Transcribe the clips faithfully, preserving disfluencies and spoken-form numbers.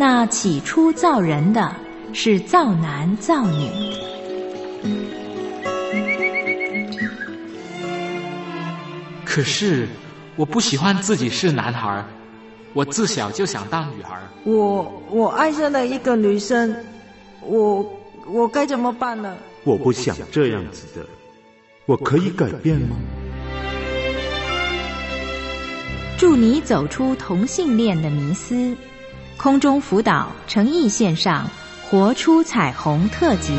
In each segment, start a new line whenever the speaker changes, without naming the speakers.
那起初造人的是造男造女。
可是我不喜欢自己是男孩，我自小就想当女孩。
我我爱上了一个女生，我我该怎么办呢？
我不想这样子的，我可以改变吗？
助你走出同性恋的迷思，空中辅导诚意线上活出彩虹特辑。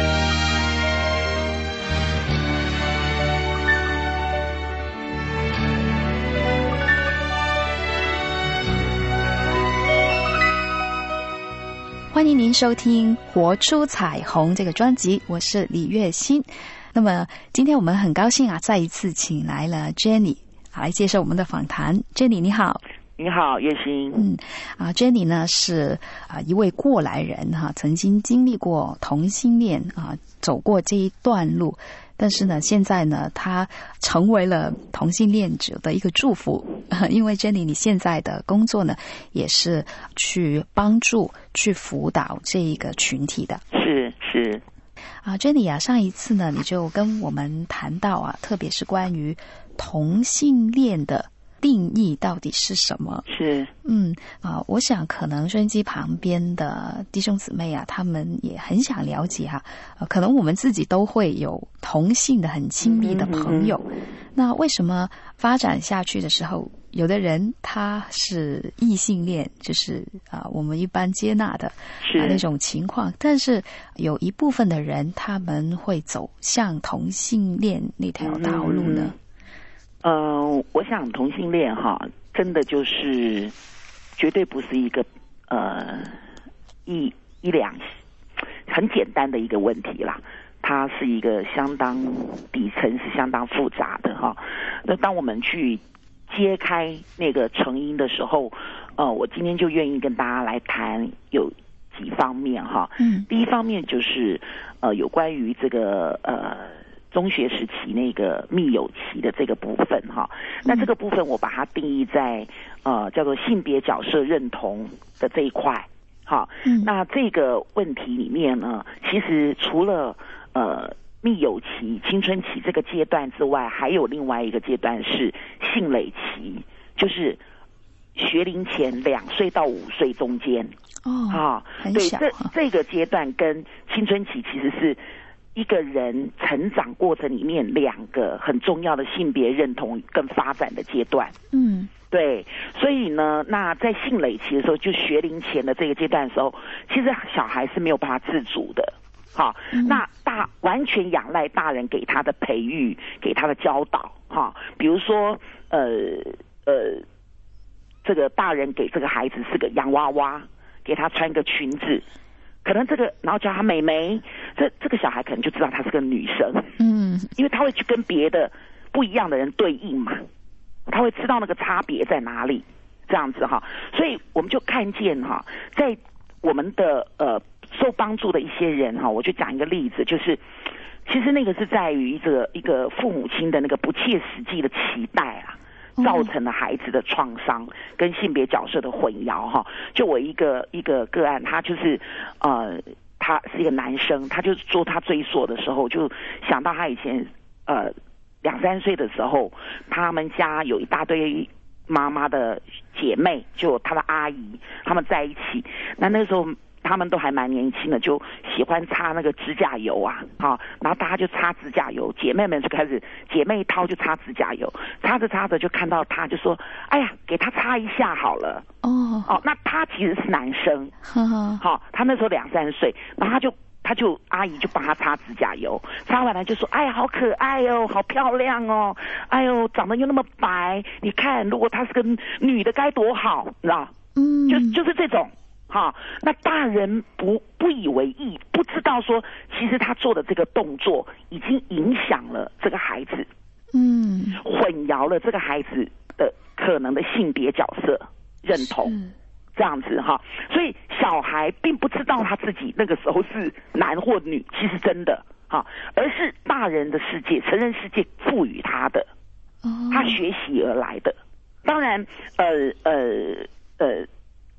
欢迎您收听活出彩虹这个专辑，我是李月欣。那么今天我们很高兴啊，再一次请来了 Jenny 来接受我们的访谈。 Jenny 你好。
你好，月欣。
嗯啊 ，Jenny 呢是啊一位过来人哈、啊，曾经经历过同性恋啊，走过这一段路，但是呢，现在呢，她成为了同性恋者的一个祝福，啊、因为 Jenny 你现在的工作呢，也是去帮助、去辅导这一个群体的。
是是。
啊 ，Jenny 啊，上一次呢，你就跟我们谈到啊，特别是关于同性恋的定义到底是什么？
是，
嗯啊、呃，我想可能收音机旁边的弟兄姊妹啊，他们也很想了解啊，呃，可能我们自己都会有同性的很亲密的朋友，嗯、那为什么发展下去的时候，有的人他是异性恋，就是啊、呃，我们一般接纳的啊、呃、那种情况，但是有一部分的人他们会走向同性恋那条道路呢？嗯
呃，我想同性恋哈，真的就是绝对不是一个呃一一两很简单的一个问题啦，它是一个相当底层是相当复杂的哈。那当我们去揭开那个成因的时候，呃，我今天就愿意跟大家来谈有几方面哈。嗯，第一方面就是呃有关于这个呃。中学时期那个密友期的这个部分哈，那这个部分我把它定义在呃叫做性别角色认同的这一块哈。那这个问题里面呢，其实除了呃密友期、青春期这个阶段之外，还有另外一个阶段是性累期，就是学龄前两岁到五岁中间
哦啊，很小。
对，这这个阶段跟青春期其实是一个人成长过程里面两个很重要的性别认同跟发展的阶段。嗯，对，所以呢，那在性累期的时候，就学龄前的这个阶段的时候，其实小孩是没有办法自主的。好，嗯、那大完全仰赖大人给他的培育、给他的教导。哈，比如说，呃呃，这个大人给这个孩子是个洋娃娃，给他穿个裙子。可能这个，然后叫他妹妹，这这个小孩可能就知道她是个女生，嗯，因为他会去跟别的不一样的人对应嘛，他会知道那个差别在哪里，这样子哈，所以我们就看见哈，在我们的呃受帮助的一些人哈，我就讲一个例子，就是其实那个是在于一个一个父母亲的那个不切实际的期待啊。造成了孩子的创伤跟性别角色的混淆哈。就我一个一个个案，他就是呃，他是一个男生，他就做他追溯的时候，就想到他以前呃两三岁的时候，他们家有一大堆妈妈的姐妹，就他的阿姨，他们在一起，那那时候。他们都还蛮年轻的，就喜欢擦那个指甲油啊，好，然后大家就擦指甲油，姐妹们就开始姐妹一掏就擦指甲油，擦着擦着就看到他就说，哎呀，给他擦一下好了。哦哦，那他其实是男生，好，他那时候两三岁，然后他就他就阿姨就帮他擦指甲油，擦完了就说，哎呀，好可爱哦，好漂亮哦，哎呦，长得又那么白，你看如果她是个女的该多好，你知道？嗯，就就是这种。哈，那大人不不以为意，不知道说，其实他做的这个动作已经影响了这个孩子，嗯，混淆了这个孩子的可能的性别角色认同，这样子哈，所以小孩并不知道他自己那个时候是男或女，其实真的哈，而是大人的世界、成人世界赋予他的，他学习而来的。当然，呃呃呃。这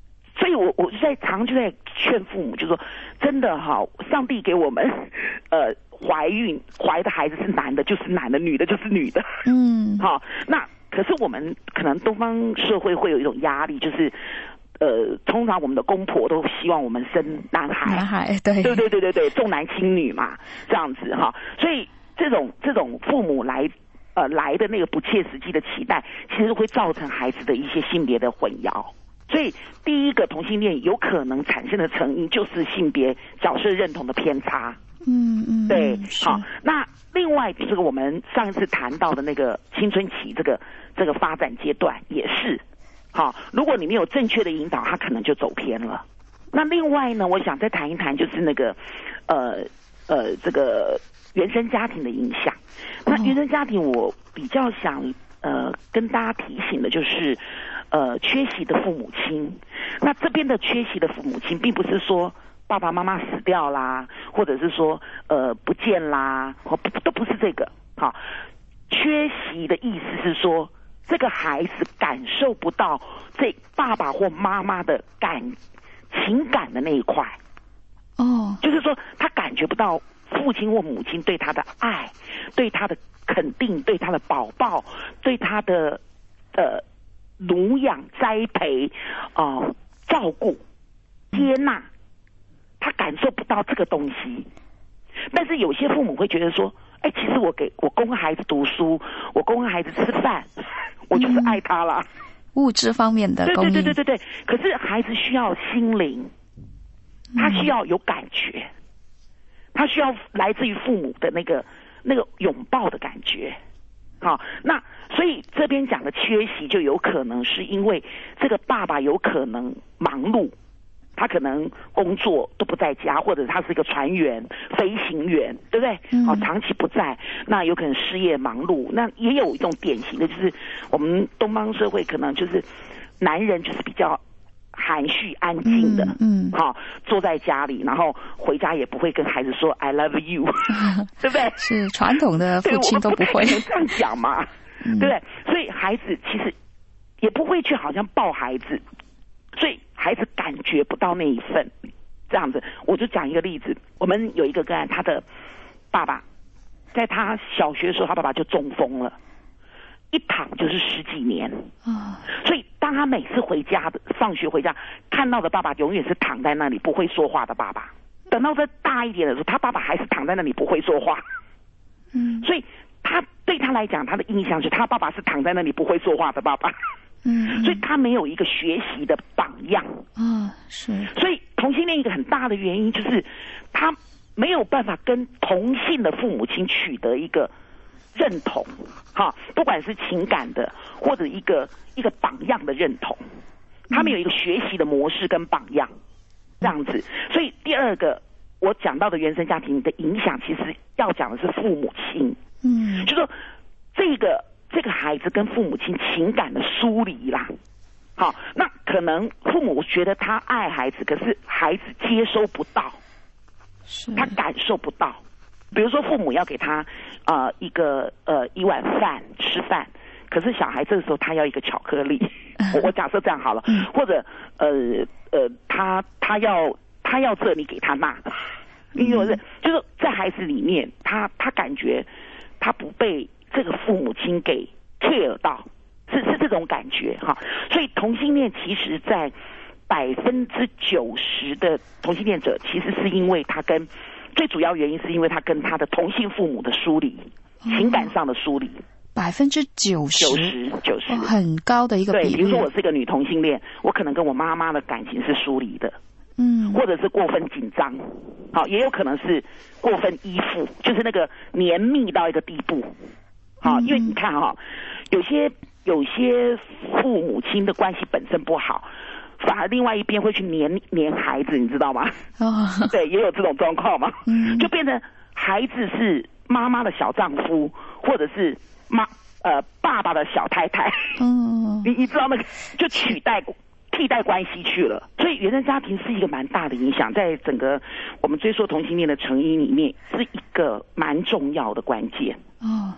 所以我我就在常就在劝父母，就说真的哈，上帝给我们呃怀孕怀的孩子是男的就是男的，女的就是女的，嗯，好，那可是我们可能东方社会会有一种压力，就是呃，通常我们的公婆都希望我们生男孩，
男孩，对，
对对对对对，重男轻女嘛，这样子哈，所以这种这种父母来呃来的那个不切实际的期待，其实会造成孩子的一些性别的混淆。所以第一个同性恋有可能产生的成因就是性别角色认同的偏差。嗯嗯，对，好，那另外就是我们上一次谈到的那个青春期这个这个发展阶段也是，好，如果你没有正确的引导，他可能就走偏了。那另外呢，我想再谈一谈就是那个呃呃这个原生家庭的影响。那原生家庭我比较想呃跟大家提醒的就是。呃，缺席的父母亲，那这边的缺席的父母亲，并不是说爸爸妈妈死掉啦，或者是说呃不见啦，或不都不是这个。好，缺席的意思是说，这个孩子感受不到这爸爸或妈妈的感情感的那一块。哦，就是说他感觉不到父亲或母亲对他的爱，对他的肯定，对他的保抱，对他的呃。濡养、栽培、呃、照顾、接纳，他感受不到这个东西。但是有些父母会觉得说，哎，其实我给我供孩子读书，我供孩子吃饭，我就是爱他了。嗯、
物质方面的供应，
对对对对对对。可是孩子需要心灵，他需要有感觉，他需要来自于父母的那个那个拥抱的感觉。好，那所以这边讲的缺席就有可能是因为这个爸爸有可能忙碌，他可能工作都不在家，或者他是一个船员、飞行员，对不对？嗯、哦，长期不在，那有可能事业忙碌。那也有一种典型的，就是我们东方社会可能就是男人就是比较含蓄安静的，嗯，好、嗯哦，坐在家里，然后回家也不会跟孩子说 I love you， 对不对？
是传统的父亲都不会
这样讲嘛，嗯、对不对？所以孩子其实也不会去好像抱孩子，所以孩子感觉不到那一份这样子。我就讲一个例子，我们有一个个案，他的爸爸在他小学的时候，他爸爸就中风了。一躺就是十几年，啊，所以当他每次回家的放学回家，看到的爸爸永远是躺在那里不会说话的爸爸。等到再大一点的时候，他爸爸还是躺在那里不会说话，嗯，所以他对他来讲，他的印象是他爸爸是躺在那里不会说话的爸爸，嗯，所以他没有一个学习的榜样，啊，是，所以同性恋一个很大的原因就是他没有办法跟同性的父母亲取得一个认同，哈，不管是情感的或者一个一个榜样的认同，他们有一个学习的模式跟榜样，这样子。所以第二个我讲到的原生家庭的影响，其实要讲的是父母亲，嗯，就说这个这个孩子跟父母亲情感的疏离啦，好，那可能父母觉得他爱孩子，可是孩子接收不到，他感受不到。比如说父母要给他呃一个呃一碗饭吃饭，可是小孩这个时候他要一个巧克力，我我假设这样好了，或者呃呃他他要他要这你给他那，因为就是在孩子里面，他他感觉他不被这个父母亲给 care 到，是是这种感觉哈。所以同性恋其实在百分之九十的同性恋者，其实是因为他跟最主要原因是因为他跟他的同性父母的疏离，情感上的疏离，
百分之九十，
九十，九十，
很高的一个比例。
对，比如说我是一个女同性恋，我可能跟我妈妈的感情是疏离的，嗯，或者是过分紧张，好，也有可能是过分依附，就是那个黏密到一个地步，好，因为你看哈，有些有些父母亲的关系本身不好。反而另外一边会去黏黏孩子，你知道吗？哦，对，也有这种状况嘛。嗯，就变成孩子是妈妈的小丈夫，或者是妈呃爸爸的小太太。嗯，你你知道那个就取代替代关系去了。所以原生家庭是一个蛮大的影响，在整个我们追溯同性恋的成因里面是一个蛮重要的关键。哦，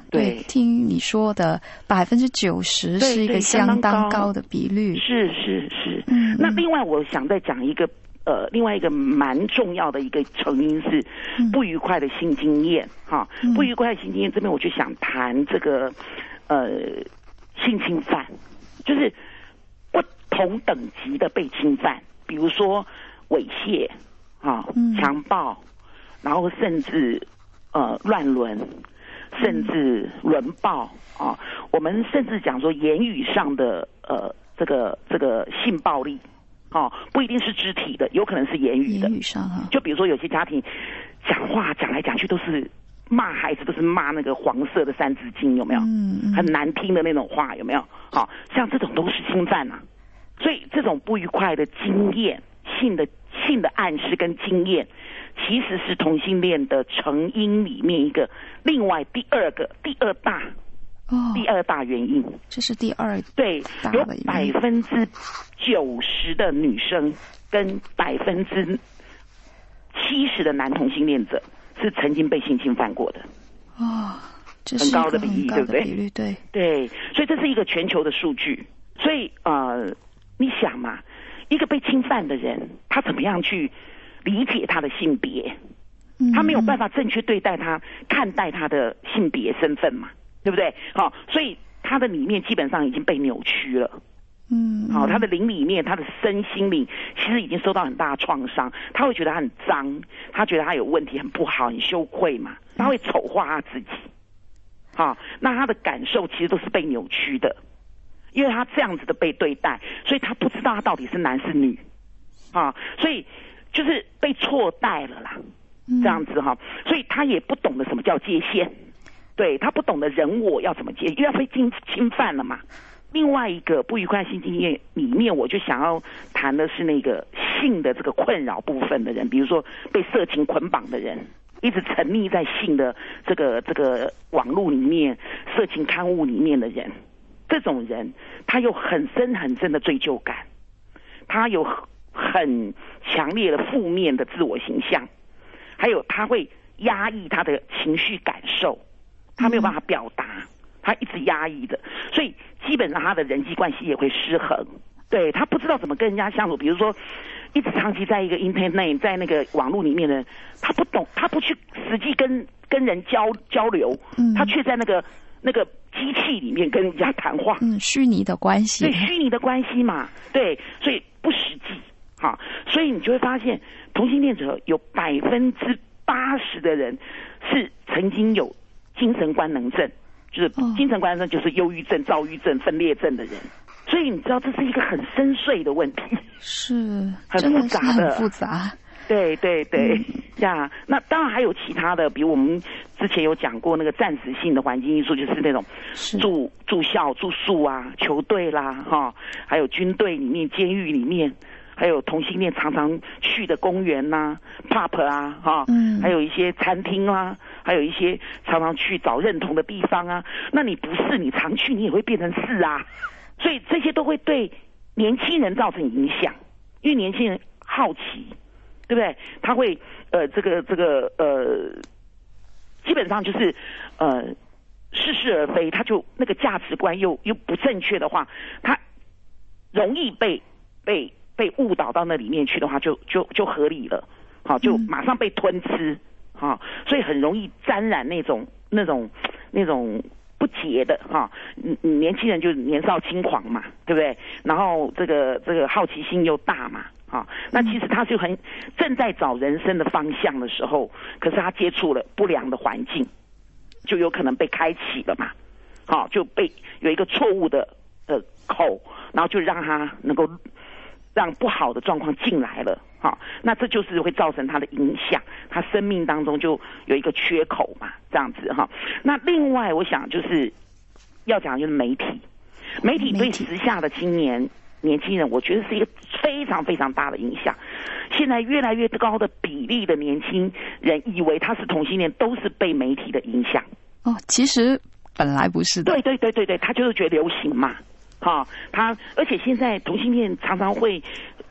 对，听你说的百分之九十是一个相当高的比率。
是是是。嗯。那另外我想再讲一个呃，另外一个蛮重要的一个成因是不愉快的性经验哈、嗯。不愉快的性经验这边我就想谈这个呃性侵犯，就是不同等级的被侵犯，比如说猥亵啊、强暴，然后甚至呃乱伦。甚至轮暴啊，我们甚至讲说言语上的呃这个这个性暴力，哦，不一定是肢体的，有可能是言语的。
言语上啊，
就比如说有些家庭讲话讲来讲去都是骂孩子，都是骂那个黄色的三字经，有没有？嗯嗯，很难听的那种话，有没有？好、哦，像这种都是侵犯啊。所以这种不愉快的经验，性的性的暗示跟经验。其实是同性恋的成因里面一个另外第二个第二大哦第二大原因，
这是第二
对有百分之九十的女生跟百分之七十的男同性恋者是曾经被性侵犯过的
哦，这
是很高的比例，对不对？
比率对
对，所以这是一个全球的数据。所以呃，你想嘛，一个被侵犯的人，他怎么样去理解他的性别，他没有办法正确对待他、看待他的性别身份嘛，对不对？好、哦，所以他的里面基本上已经被扭曲了。嗯，好、哦，他的灵里面，他的身心灵其实已经受到很大的创伤，他会觉得他很脏，他觉得他有问题，很不好，很羞愧嘛，他会丑化他自己。好、哦，那他的感受其实都是被扭曲的，因为他这样子的被对待，所以他不知道他到底是男是女。啊、哦，所以。就是被错待了啦，这样子哈，所以他也不懂得什么叫界限，对他不懂得人我要怎么界，因为要被侵侵犯了嘛。另外一个不愉快性经验里面，我就想要谈的是那个性的这个困扰部分的人，比如说被色情捆绑的人，一直沉溺在性的这个这个网络里面、色情刊物里面的人，这种人他有很深很深的罪疚感，他有很强烈的负面的自我形象，还有他会压抑他的情绪感受，他没有办法表达，他一直压抑着，所以基本上他的人际关系也会失衡。对，他不知道怎么跟人家相处，比如说一直长期在一个 internet 在那个网络里面的，他不懂，他不去实际跟跟人交交流，他却在那个那个机器里面跟人家谈话，
嗯，虚拟的关系，
对，虚拟的关系嘛，对，所以不实际。好，所以你就会发现，同性恋者有百分之八十的人是曾经有精神官能症，就是精神官能症就是忧郁症、躁郁症、分裂症的人。所以你知道这是一个很深邃的问题，
是
很复杂的，
很复杂。
对对对，呀、嗯，那当然还有其他的，比如我们之前有讲过那个暂时性的环境因素，就是那种住住校、住宿啊、球队啦，哈，还有军队里面、监狱里面。还有同性恋常常去的公园呐、啊、pub 啊，哈、嗯，还有一些餐厅啊，还有一些常常去找认同的地方啊。那你不是，你常去，你也会变成是啊。所以这些都会对年轻人造成影响，因为年轻人好奇，对不对？他会呃，这个这个呃，基本上就是呃，似是而非，他就那个价值观又又不正确的话，他容易被被。被误导到那里面去的话，就就就合理了，好，就马上被吞吃，哈，所以很容易沾染那种那种那种不洁的哈，年轻人就年少轻狂嘛，对不对？然后这个这个好奇心又大嘛，哈，那其实他就很正在找人生的方向的时候，可是他接触了不良的环境，就有可能被开启了嘛，好，就被有一个错误的呃口，然后就让他能够。让不好的状况进来了，好，那这就是会造成他的影响，他生命当中就有一个缺口嘛，这样子哈。那另外我想就是要讲的就是媒体，媒体对时下的青年年轻人，我觉得是一个非常非常大的影响。现在越来越高的比例的年轻人以为他是同性恋，都是被媒体的影响。
哦，其实本来不是的。
对对对对对，他就是觉得流行嘛。好、哦，他而且现在同性恋常常会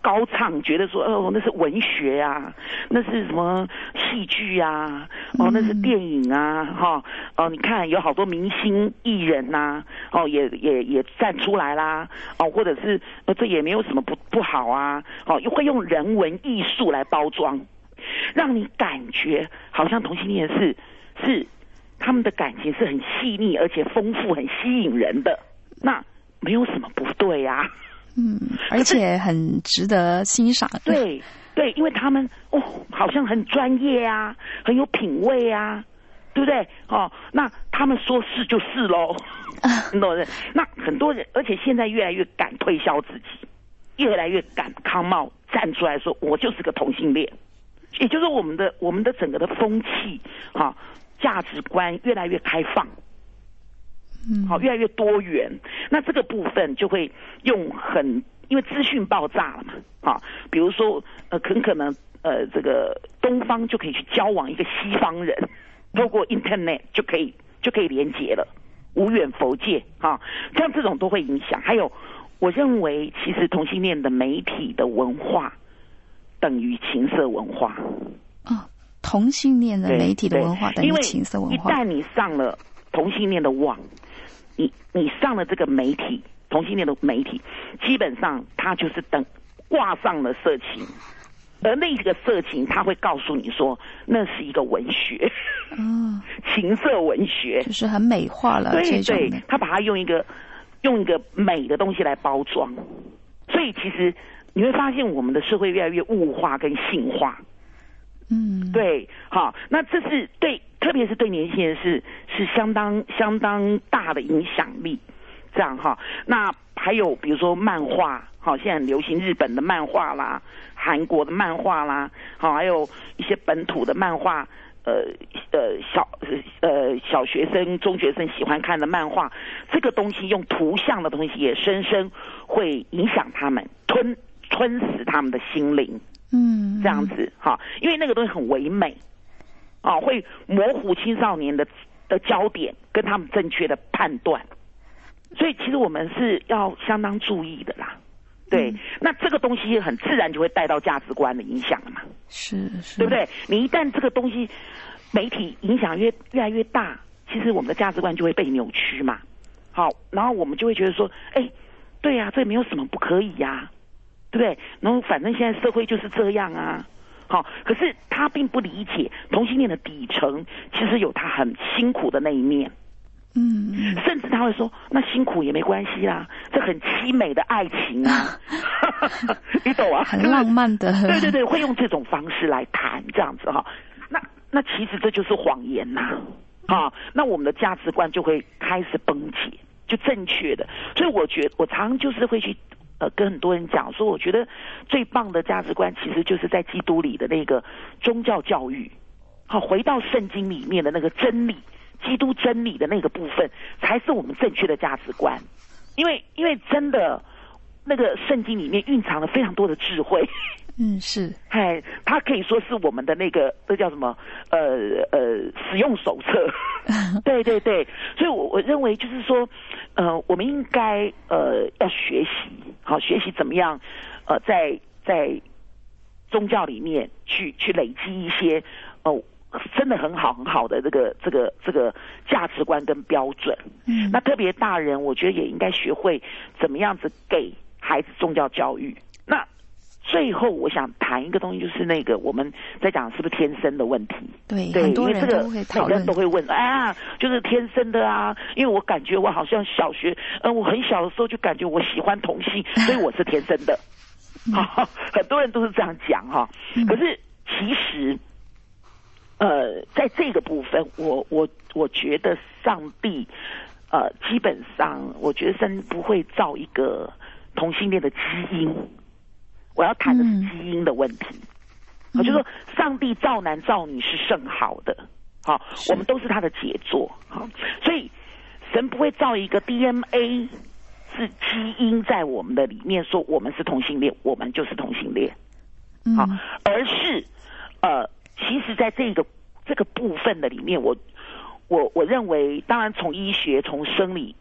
高唱，觉得说哦那是文学啊，那是什么戏剧啊，哦那是电影啊，哈、哦你看有好多明星艺人呐、啊，哦也也也站出来啦，哦或者是呃这也没有什么不不好啊，哦又会用人文艺术来包装，让你感觉好像同性恋是是他们的感情是很细腻而且丰富很吸引人的，那没有什么不对啊。
嗯，而且很值得欣赏。
对对，因为他们哦，好像很专业啊，很有品味啊，对不对？哦，那他们说是就是喽，你懂的。那很多人，而且现在越来越敢推销自己，越来越敢康茂站出来说，我就是个同性恋。也就是我们的我们的整个的风气哈、哦，价值观越来越开放。嗯，好，越来越多元。那这个部分就会用很，因为资讯爆炸了嘛，啊，比如说呃，很可能呃，这个东方就可以去交往一个西方人，透过 Internet 就可以就可以连结了，无远弗届啊，像这种都会影响。还有，我认为其实同性恋的媒体的文化等于情色文化。
哦，同性恋的媒体的文化等于情色文化。
因为一旦你上了同性恋的网，你你上了这个媒体，同性恋的媒体，基本上它就是等挂上了色情，而那个色情它会告诉你说那是一个文学，嗯，情色文学，
就是很美化了。
对对，他把它用一个用一个美的东西来包装，所以其实你会发现我们的社会越来越物化跟性化。嗯，对，好，那这是对，特别是对年轻人是是相当相当大的影响力，这样哈。那还有比如说漫画，好，现在很流行日本的漫画啦，韩国的漫画啦，好，还有一些本土的漫画，呃呃小呃小学生、中学生喜欢看的漫画，这个东西用图像的东西也深深会影响他们，吞吞噬他们的心灵。嗯，这样子哈，因为那个东西很唯美，啊，会模糊青少年的的焦点跟他们正确的判断，所以其实我们是要相当注意的啦。对，嗯、那这个东西很自然就会带到价值观的影响了嘛，
是是，
对不对？你一旦这个东西媒体影响越越来越大，其实我们的价值观就会被扭曲嘛。好，然后我们就会觉得说，哎，对呀、啊，这没有什么不可以呀、啊。对不对？然后反正现在社会就是这样啊，好，可是他并不理解同性恋的底层其实有他很辛苦的那一面，嗯，甚至他会说那辛苦也没关系啦，这很凄美的爱情啊，你懂啊？
很浪漫的，
对对对，会用这种方式来谈这样子哈，那那其实这就是谎言呐、啊，啊，那我们的价值观就会开始崩解，就正确的，所以我觉得我常就是会去。呃，跟很多人讲说，我觉得最棒的价值观其实就是在基督里的那个宗教教育，好，回到圣经里面的那个真理，基督真理的那个部分，才是我们正确的价值观。因为，因为真的那个圣经里面蕴藏了非常多的智慧。
嗯，是，
哎，它可以说是我们的那个这叫什么？呃呃，使用手册。对对对，所以我我认为就是说，呃，我们应该呃要学习，好，学习怎么样，呃，在在宗教里面去去累积一些哦、呃、真的很好很好的这个这个这个价值观跟标准。嗯，那特别大人，我觉得也应该学会怎么样子给孩子宗教教育。那最后，我想谈一个东西，就是那个我们在讲是不是天生的问题。
对，
对，
很多人
都会讨论，每个人都会问，哎呀，就是天生的啊。因为我感觉我好像小学，呃，我很小的时候就感觉我喜欢同性，所以我是天生的。好、嗯，很多人都是这样讲哈。嗯、可是其实，呃，在这个部分，我我我觉得上帝，呃，基本上我觉得神不会造一个同性恋的基因。我要谈的是基因的问题，我、嗯、就说上帝造男造女是甚好的，好，我们都是他的杰作，好，所以神不会造一个 D N A 是基因在我们的里面，说我们是同性恋，我们就是同性恋，好，嗯、而是呃，其实在这个这个部分的里面，我我我认为，当然从医学从生理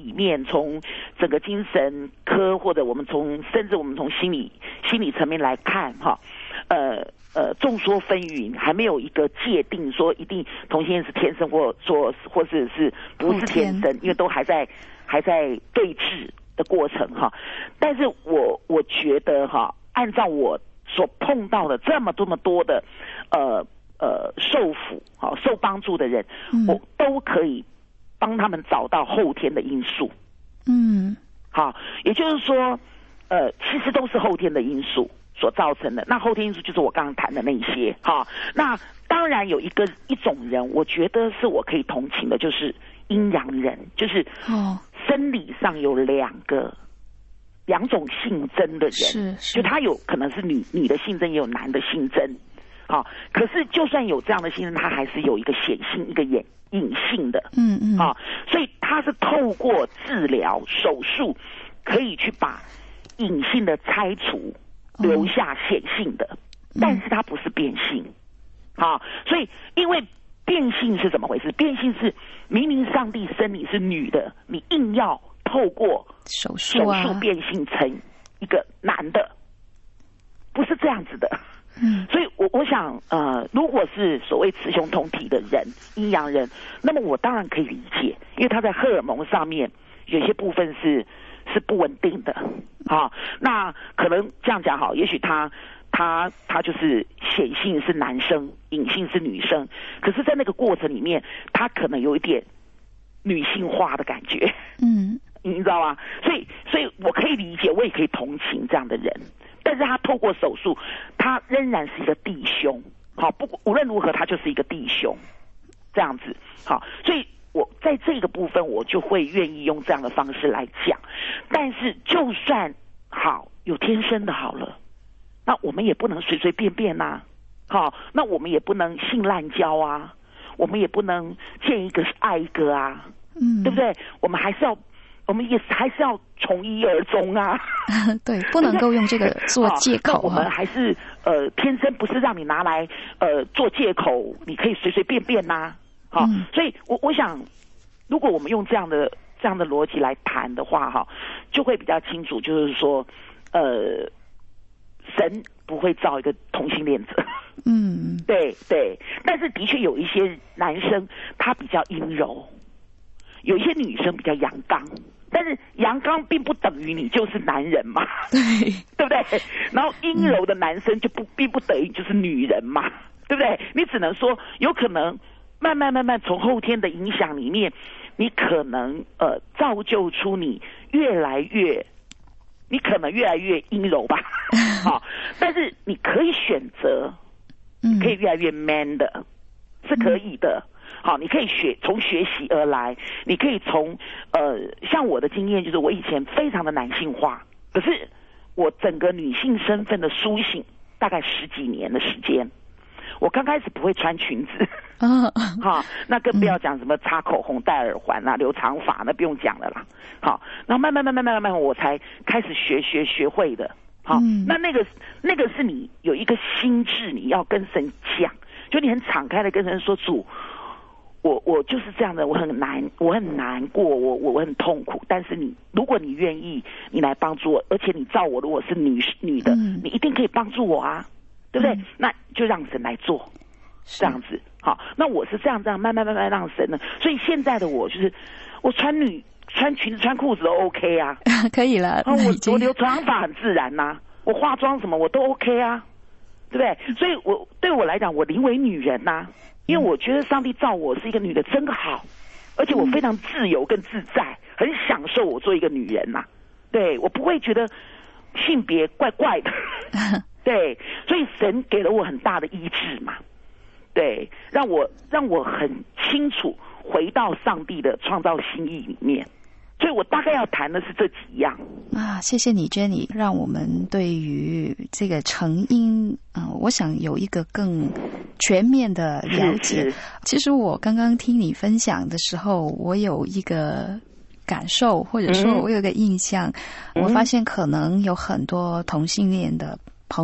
里面，从整个精神科或者我们从甚至我们从心理心理层面来看哈，呃呃众说纷纭，还没有一个界定说一定同性恋是天生或说或是是不是天生，因为都还在还在对峙的过程哈。但是我我觉得哈，按照我所碰到的这么这么多的呃呃受辅好受帮助的人，嗯、我都可以帮他们找到后天的因素。嗯，好，也就是说，呃，其实都是后天的因素所造成的。那后天因素就是我刚刚谈的那些。好，那当然有一个一种人，我觉得是我可以同情的，就是阴阳人，就是哦，生理上有两个。两种性征的人，是是就他有可能是女女的性征，也有男的性征，好，可是就算有这样的性征，他还是有一个显性，一个隐隐性的，嗯嗯，好，所以他是透过治疗手术，可以去把隐性的拆除，留下显性的，嗯、但是它不是变性，好，所以因为变性是怎么回事？变性是明明上帝生你是女的，你硬要透过手术啊，手术变性成一个男的，不是这样子的。嗯，所以我我想，呃，如果是所谓雌雄同体的人，阴阳人，那么我当然可以理解，因为他在荷尔蒙上面有些部分是是不稳定的，啊，那可能这样讲好，也许他他他就是显性是男生，隐性是女生，可是在那个过程里面，他可能有一点女性化的感觉，嗯。你知道吗？所以，所以我可以理解，我也可以同情这样的人。但是他透过手术，他仍然是一个弟兄。好，不无论如何，他就是一个弟兄，这样子。好，所以我在这个部分，我就会愿意用这样的方式来讲。但是，就算好有天生的好了，那我们也不能随随便便呐、啊。好，那我们也不能性滥交啊，我们也不能见一个是爱一个啊，嗯，对不对？我们还是要。我们也还是要从一而终啊，
对，不能够用这个做借口、啊。
我们还是呃，天生不是让你拿来呃做借口，你可以随随便便呐、啊。好、嗯，所以我我想，如果我们用这样的这样的逻辑来谈的话，哈，就会比较清楚，就是说，呃，神不会造一个同性恋者。嗯，对对，但是的确有一些男生他比较阴柔。有一些女生比较阳刚，但是阳刚并不等于你就是男人嘛，对对不对？然后阴柔的男生就不并不等于就是女人嘛，对不对？你只能说有可能慢慢慢慢从后天的影响里面，你可能呃造就出你越来越，你可能越来越阴柔吧，好，但是你可以选择，你可以越来越 man 的，是可以的。好，你可以学从学习而来，你可以从呃，像我的经验就是，我以前非常的男性化，可是我整个女性身份的苏醒大概十几年的时间。我刚开始不会穿裙子，啊，好，那更不要讲什么擦口红、戴耳环啊、留长发，那不用讲了啦。好，然后慢慢慢慢慢慢慢，我才开始学学学会的。好，嗯、那那个那个是你有一个心智，你要跟神讲，就你很敞开的跟神说主。我我就是这样的，我很难，我很难过，我我我很痛苦。但是你，如果你愿意，你来帮助我，而且你照我，如果是女女的，嗯、你一定可以帮助我啊，对不对？嗯、那就让神来做，这样子。好，那我是这样这样慢慢慢慢让神呢。所以现在的我就是，我穿女穿裙子穿裤子都 OK 啊，
可以了。
我我留长发很自然呐、啊，我化妆什么我都 OK 啊，对不对？所以我对我来讲，我宁为女人呐、啊。因为我觉得上帝造我是一个女的真好，而且我非常自由跟自在，很享受我做一个女人呐、啊。对，我不会觉得性别怪怪的，对，所以神给了我很大的医治嘛，对，让我让我很清楚回到上帝的创造心意里面。所以我大概要谈的是这几样
啊，谢谢你 Jenny， 让我们对于这个成因啊、呃，我想有一个更全面的了解。其实我刚刚听你分享的时候，我有一个感受，或者说我有一个印象、嗯、我发现可能有很多同性恋的朋友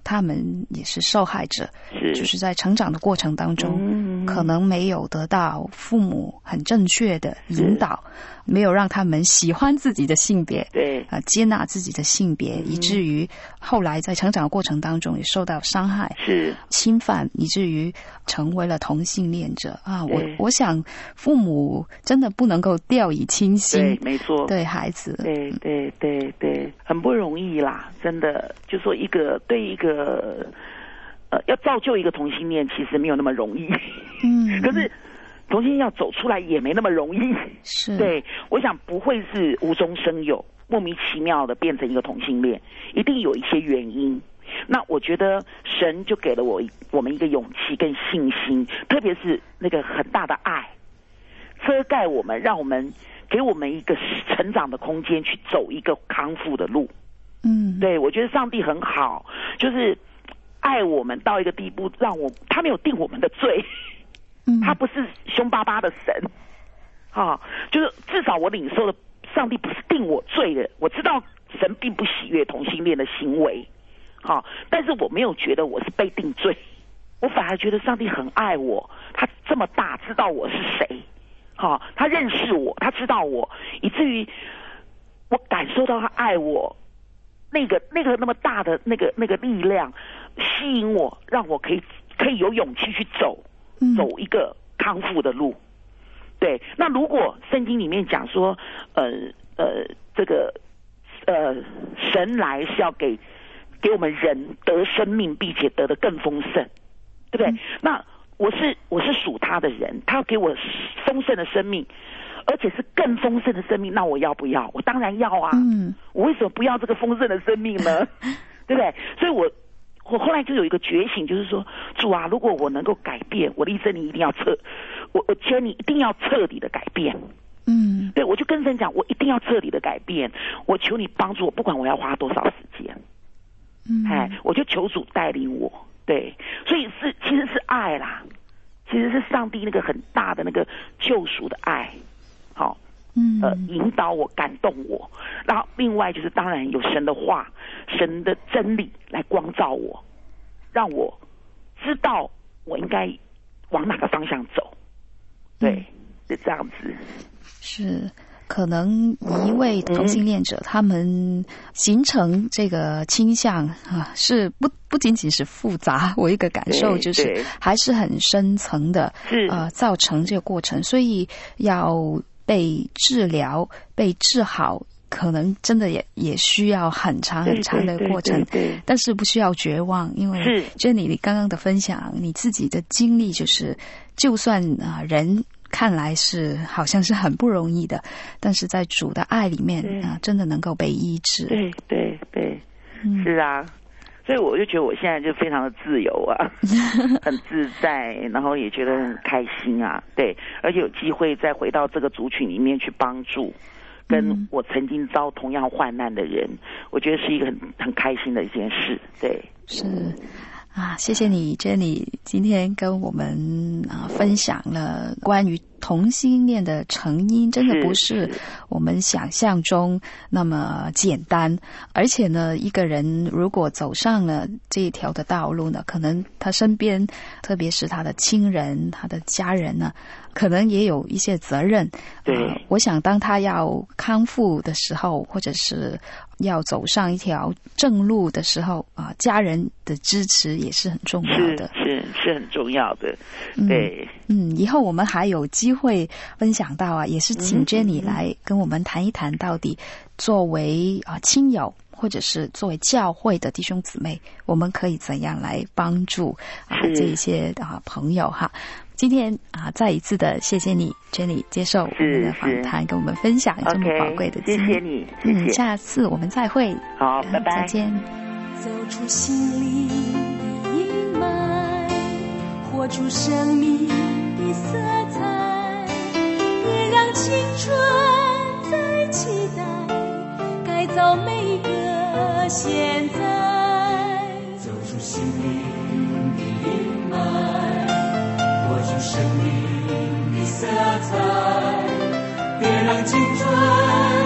他们也是受害者，
是
就是在成长的过程当中，嗯、可能没有得到父母很正确的引导，没有让他们喜欢自己的性别，
对
啊、呃，接纳自己的性别，嗯、以至于后来在成长的过程当中也受到伤害，
是
侵犯，以至于成为了同性恋者啊。我我想父母真的不能够掉以轻心，
对，没错，
对孩子，
对对对对，很不容易啦，真的，就说一个对一个呃，要造就一个同性恋，其实没有那么容易，嗯，可是同性恋要走出来也没那么容易，
是，
对，我想不会是无中生有，莫名其妙的变成一个同性恋，一定有一些原因。那我觉得神就给了我我们一个勇气跟信心，特别是那个很大的爱，遮盖我们，让我们给我们一个成长的空间，去走一个康复的路。嗯，对，我觉得上帝很好，就是爱我们到一个地步，让我他没有定我们的罪，嗯，他不是凶巴巴的神，啊，就是至少我领受的上帝不是定我罪的，我知道神并不喜悦同性恋的行为。好，但是我没有觉得我是被定罪，我反而觉得上帝很爱我，他这么大知道我是谁，好，他认识我，他知道我，以至于我感受到他爱我，那个那个那么大的那个那个力量吸引我，让我可以可以有勇气去走走一个康复的路。对，那如果圣经里面讲说，呃呃，这个呃神来是要给。给我们人得生命，并且得得更丰盛，对不对？嗯、那我是我是属他的人，他要给我丰盛的生命，而且是更丰盛的生命，那我要不要？我当然要啊！嗯，我为什么不要这个丰盛的生命呢？对不对？所以我我后来就有一个觉醒，就是说，主啊，如果我能够改变，我的一生你一定要彻，我我求你一定要彻底的改变。嗯，对，我就跟神讲，我一定要彻底的改变，我求你帮助我，不管我要花多少时间。嗯，哎，我就求主带领我，对，所以是其实是爱啦，其实是上帝那个很大的那个救赎的爱，好，嗯，呃，引导我、感动我，然后另外就是当然有神的话、神的真理来光照我，让我知道我应该往哪个方向走，对，是这样子，
是。可能一位同性恋者，嗯、他们形成这个倾向啊，是不不仅仅是复杂，我一个感受就是还是很深层的，呃，造成这个过程，所以要被治疗、被治好，可能真的也也需要很长很长的过程，对对对对，但是不需要绝望，因为 Jenny 你刚刚的分享，你自己的经历就是，就算啊、呃、人。看来是好像是很不容易的，但是在主的爱里面啊、呃，真的能够被医治。
对对对，嗯、是啊，所以我就觉得我现在就非常的自由啊，很自在，然后也觉得很开心啊，对，而且有机会再回到这个族群里面去帮助跟我曾经遭同样患难的人，嗯、我觉得是一个很很开心的一件事，对，
是。啊，谢谢你 Jenny 今天跟我们啊分享了关于同性恋的成因，真的不是我们想象中那么简单，而且呢，一个人如果走上了这一条的道路呢，可能他身边，特别是他的亲人、他的家人呢，可能也有一些责任。
对、
呃，我想当他要康复的时候，或者是要走上一条正路的时候啊、呃，家人的支持也是很重要的，
是是是很重要的。对，
嗯，嗯以后我们还有机会分享到啊，也是请 Jenny 来跟我们谈一谈，到底作为啊、呃、亲友或者是作为教会的弟兄姊妹，我们可以怎样来帮助啊、呃、这一些啊、呃、朋友哈。今天啊，再一次的谢谢你 Jenny 接受我们的访谈，跟我们分享这么宝贵的经历。
谢谢你，谢谢。
嗯，下次我们再会。
好，拜拜，
再见。
走出心灵的阴霾，活出生命的色彩，别让青春再期待，改造每个现在。走出心灵的阴霾，活出生命的色彩，别让青春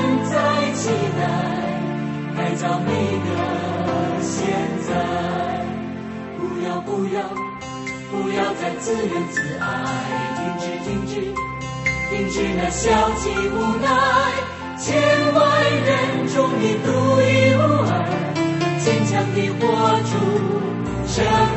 再期待，改造每个现在。 自仁自爱，停止停止停止那消极无奈，千万人中你独一无二，坚强地活出生